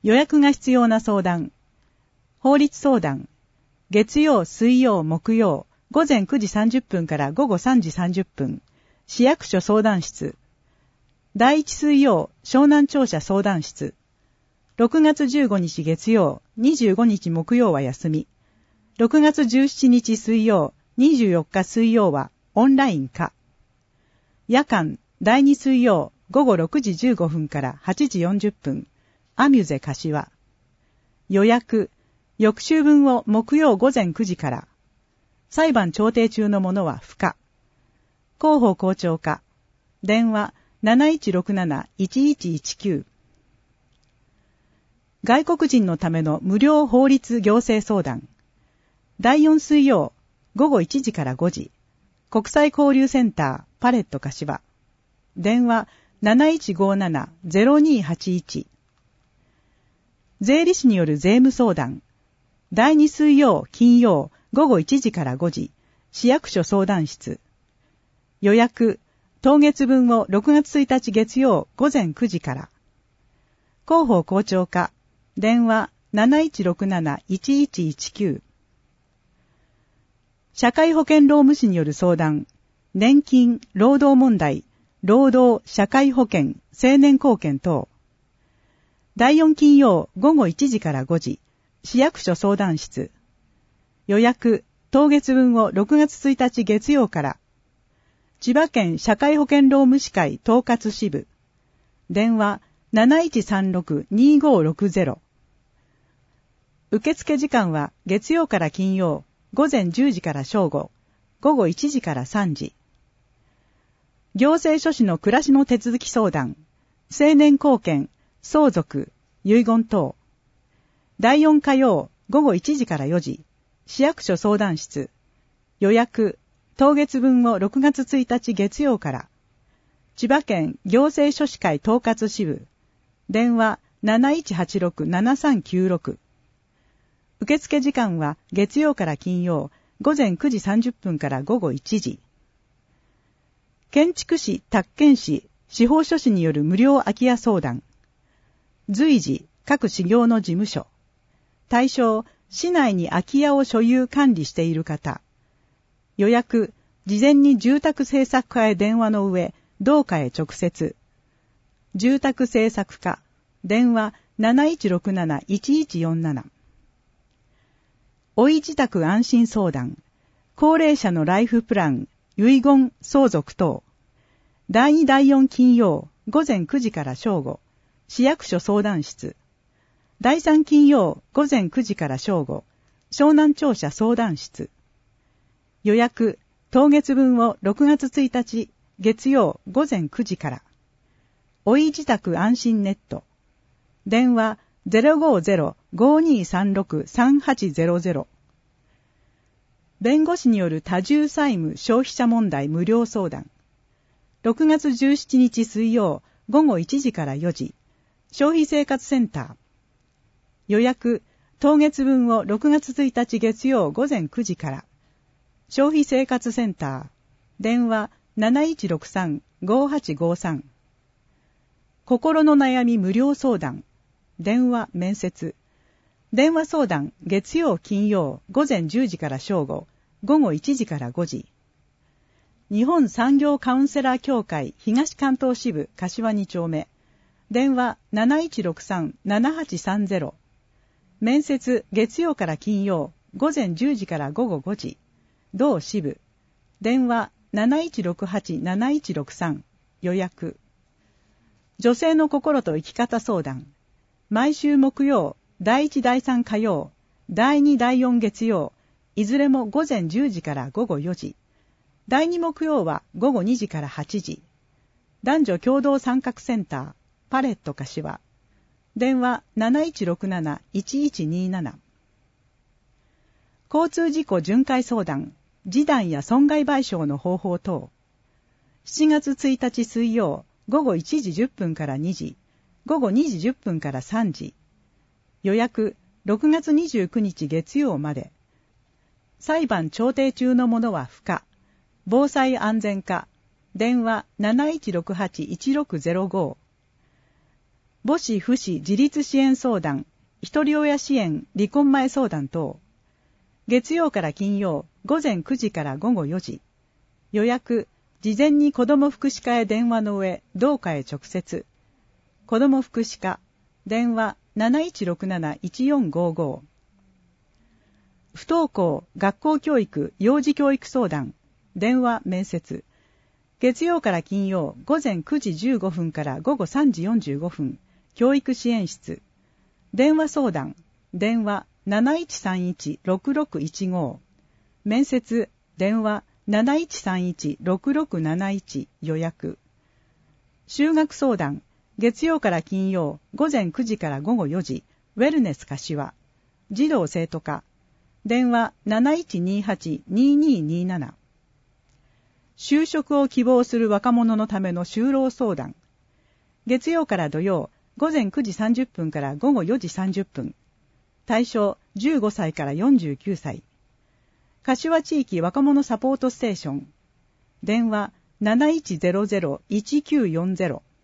予約が必要な相談。法律相談。月曜、水曜、木曜、午前9時30分から午後3時30分。市役所相談室。第1水曜、湘南庁舎相談室。6月15日月曜、25日木曜は休み。6月17日水曜、24日水曜はオンライン化。夜間、第2水曜、午後6時15分から8時40分。アミュゼ柏。予約、翌週分を木曜午前9時から。裁判調停中のものは不可。広報校長課。電話 7167-1119。外国人のための無料法律行政相談。第4水曜、午後1時から5時。国際交流センター、パレット柏。電話 7157-0281。税理士による税務相談。第2水曜、金曜、午後1時から5時。市役所相談室。予約、当月分を6月1日月曜午前9時から。広報校長課。電話 7167-1119。社会保険労務士による相談。年金、労働問題、労働、社会保険、青年貢献等。第4金曜午後1時から5時。市役所相談室。予約、当月分を6月1日月曜から。千葉県社会保険労務士会統括支部。電話 7136-2560。受付時間は月曜から金曜、午前10時から正午、午後1時から3時。行政書士の暮らしの手続き相談、青年貢献、相続、遺言等。第4火曜、午後1時から4時、市役所相談室。予約、当月分を6月1日月曜から。千葉県行政書士会統括支部。電話 7186-7396。受付時間は月曜から金曜、午前9時30分から午後1時。建築士、宅建士、司法書士による無料空き家相談。随時、各事業の事務所。対象、市内に空き家を所有管理している方。予約、事前に住宅政策課へ電話の上、同課へ直接。住宅政策課、電話 7167-1147。老い自宅安心相談。高齢者のライフプラン、遺言、相続等。第2第4金曜、午前9時から正午。市役所相談室。第3金曜、午前9時から正午。湘南庁舎相談室。予約、当月分を6月1日、月曜午前9時から。老い自宅安心ネット。電話 050-5236-3800。弁護士による多重債務消費者問題無料相談。6月17日水曜午後1時から4時。消費生活センター。予約、当月分を6月1日月曜午前9時から。消費生活センター。電話 7163-5853。心の悩み無料相談。電話面接。電話相談月曜金曜午前10時から正午、午後1時から5時。日本産業カウンセラー協会東関東支部柏2丁目。電話 7163-7830。面接月曜から金曜午前10時から午後5時。同支部。電話 7168-7163。予約。女性の心と生き方相談。毎週木曜、第1第3火曜、第2第4月曜、いずれも午前10時から午後4時。第2木曜は午後2時から8時。男女共同参画センター、パレット柏。電話 7167-1127。交通事故巡回相談、示談や損害賠償の方法等。7月1日水曜、午後1時10分から2時、午後2時10分から3時。予約、6月29日月曜まで。裁判調停中のものは不可。防災安全課。電話 7168-1605。 母子父子自立支援相談、一人親支援離婚前相談等。月曜から金曜、午前9時から午後4時。予約、事前に子ども福祉課へ電話の上、同課へ直接。子ども福祉課、電話 7167-1455。不登校、学校教育、幼児教育相談、電話面接。月曜から金曜、午前9時15分から午後3時45分、教育支援室。電話相談、電話 7131-6615。面接、電話 7131-6671 予約。就学相談、月曜から金曜、午前9時から午後4時、ウェルネス柏。児童生徒課。電話 7128-2227。就職を希望する若者のための就労相談。月曜から土曜、午前9時30分から午後4時30分。対象15歳から49歳。柏地域若者サポートステーション。電話 7100-1940。